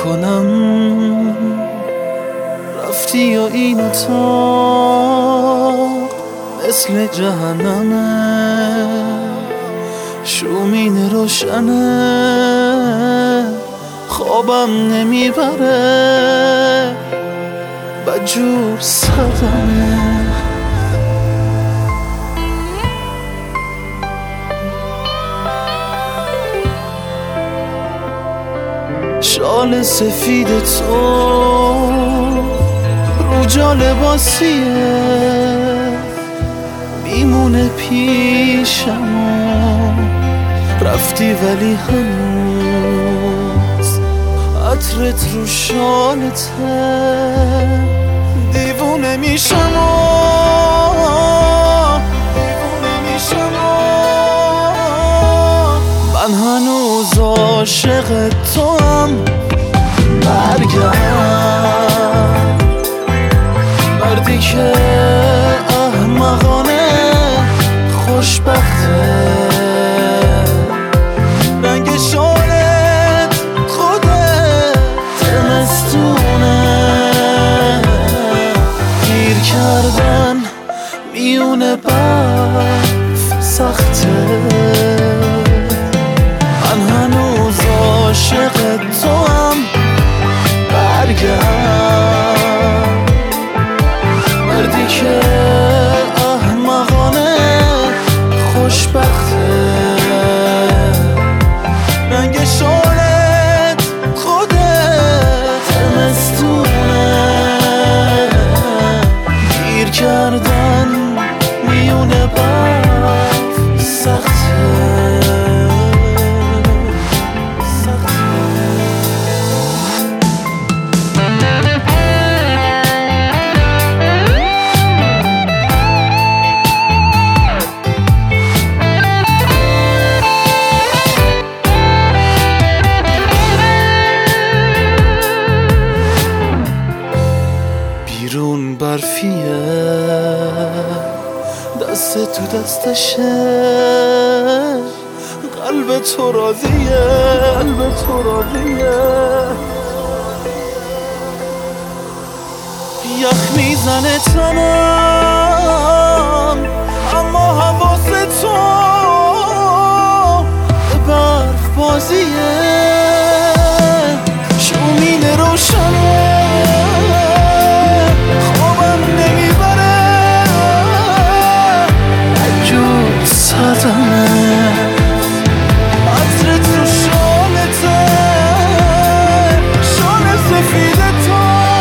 کنم رفتی و این اتاق مثل جهنمه، شومین روشنه، خوابم نمیبره، بدجور سردمه. شال سفید تو رو جا لباسیه، میمونه پیشم، رفتی ولی هنوز عطرت رو شالته، دیوونه میشم من هنوز عاشق توام. برگرد مردی که احمقانه خوشبخته، رنگ شالت خودت زمستونه، گیر کردن میونه برف سخته، من هنوز عاشق توام. برگرد مردی که احمقانه خوشبخته، رنگ شالت خودت زمستونه، گیر کردن میونه برف سخته. بیرون برفیه، دست تو دستشه، قلب تو راضیه، یخ میزنه تنم اما حواس تو به برف بازیه، شومین روشنه، عطرت رو شالته، شال سفید تو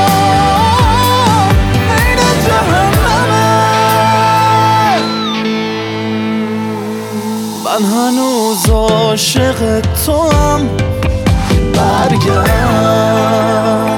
عین جهنمه، من هنوز عاشق توام. برگرد